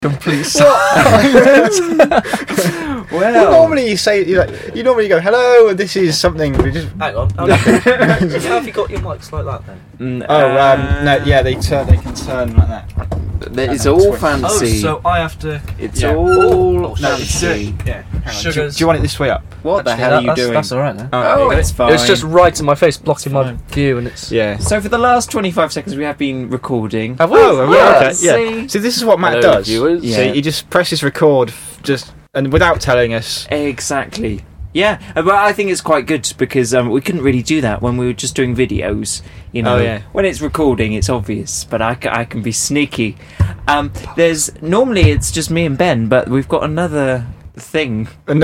Complete silence. Well, normally you normally go hello, and this is something. We just hang on. How have you got your mics like that then? No, yeah, they can turn like that. It's all fancy. So I have to. It's all fancy. Yeah. Sugars. Do you want it this way up? What the hell are you doing? That's all right now. Oh, it's fine. It's just right in my face, blocking my view, and it's. Yeah. So for the last 25 seconds, we have been recording. Have we? Okay. See? Yeah. So this is what Matt Hello, does. viewers. So he just presses record, and without telling us. Exactly. Yeah, but I think it's quite good because we couldn't really do that when we were just doing videos. You know, when it's recording, it's obvious, but I can be sneaky. Normally it's just me and Ben, but we've got another thing in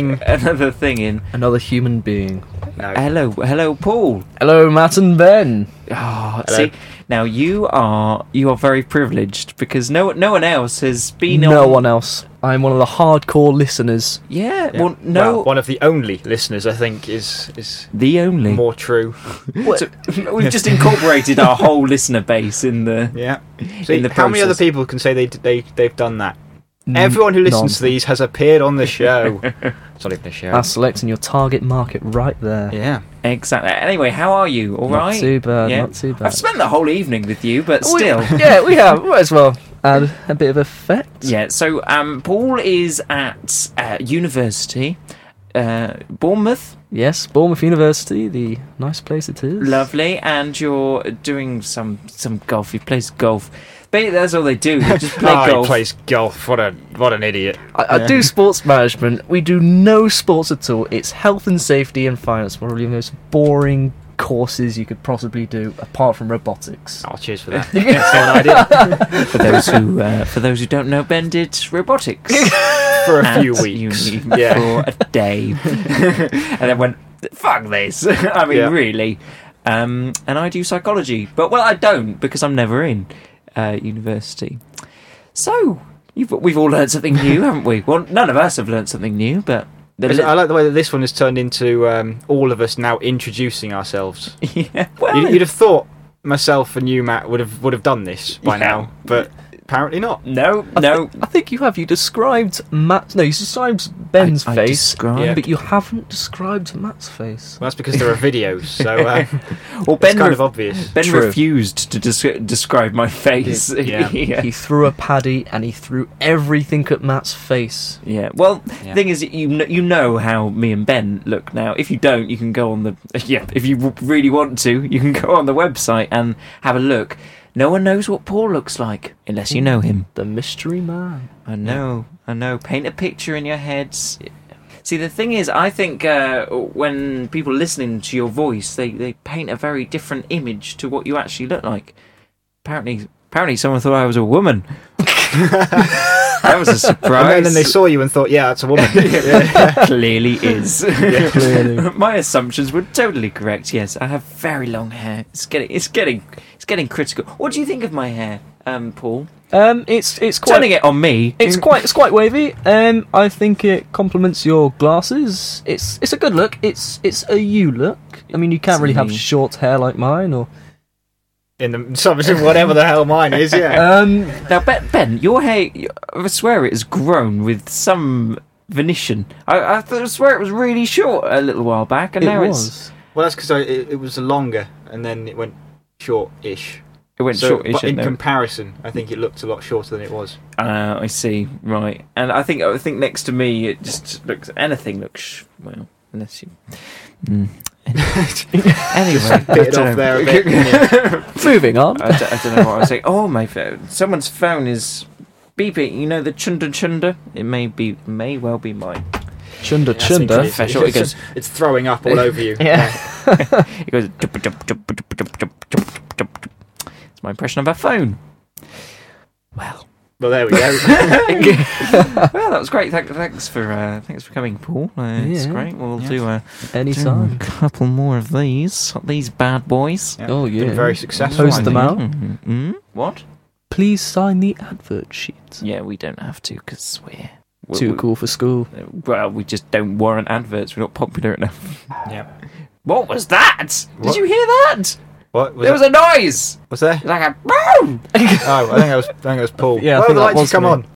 Another human being. No. Hello, Paul. Hello, Matt and Ben. Oh, see, now you are very privileged because no one else has been on. No one else. I'm one of the hardcore listeners. Yeah. Well, one of the only listeners, I think, is the only more true. So, we've just incorporated our whole listener base in the So in the how many other process. people can say they've done that? Everyone who listens to these has appeared on the show. It's not even a show. That's selecting your target market right there. Yeah. Exactly. Anyway, how are you? All right. Not too bad. Yeah. Not too bad. I've spent the whole evening with you, but still. We have. Might as well add a bit of effect. Yeah. So, Paul is at university, Bournemouth. Yes, Bournemouth University, the nice place it is. Lovely, and you're doing some golf. He plays golf. But that's all they do. They just play golf. He plays golf. What an idiot. I do sports management. We do no sports at all. It's health and safety and finance. One of the most boring courses you could possibly do, apart from robotics. Oh, cheers for that. That's an idea. For those who don't know, Ben did robotics For a few at weeks. uni Yeah. for a day, and then went, fuck this. I mean, really. And I do psychology, but I don't because I'm never in university. So we've all learned something new, haven't we? Well, none of us have learned something new, but I like the way that this one has turned into all of us now introducing ourselves. yeah. Well, You'd have thought myself and you, Matt, would have done this by now, but apparently not. no. I think you have. You described Matt. No, you described Ben's I face, described- but you haven't described Matt's face. Well, that's because there are videos, so Well, it's kind of obvious. Ben True. refused to describe my face. Yeah. He threw a paddy and he threw everything at Matt's face. Yeah. Well, Yeah. the thing is, you know how me and Ben look now. If you don't, you can go on the If you really want to, you can go on the website and have a look. No one knows what Paul looks like unless you know him. The mystery man. I know. Paint a picture in your heads. See, the thing is, I think when people listening to your voice, they paint a very different image to what you actually look like. Apparently someone thought I was a woman. That was a surprise. And then they saw you and thought, yeah, that's a woman. Clearly is. Clearly. My assumptions were totally correct. Yes, I have very long hair. It's getting critical. What do you think of my hair, Paul? It's quite Turning it on me. It's quite wavy. I think it complements your glasses. It's a good look. It's a you look. I mean, you can't really have short hair like mine, or Whatever the hell mine is, yeah. Now, Ben, your hair, I swear it has grown with some Venetian. I swear it was really short a little while back, and now it's... Well, that's because it was longer, and then it went short-ish. It went shortish. But in comparison, I think it looked a lot shorter than it was. I see, right. And I think next to me, it just looks... Anything looks... Well, unless you... Anyway, Bit it off there a bit. Yeah. moving on. I don't know what I was saying. Oh, my phone. Someone's phone is beeping. You know the chunda. It may well be mine. Chunda. Professional. It goes... It's throwing up all over you. Yeah. It goes... It's my impression of a phone. Well, there we go. well, that was great. Thanks for coming, Paul. It's Yeah. great. We'll do a Anytime. couple more of these bad boys. Yeah. Oh, yeah. Been very successful. Post I them think. out. Mm-hmm. What? Please sign the advert sheet. Yeah, we don't have to because we're Too cool for school. Well, we just don't warrant adverts. We're not popular enough. Yeah. What was that? What? Did you hear that? What There was a noise. What's there? Like a boom. Oh, I think that was Paul. Yeah, I Well, think the that lights was come me. on.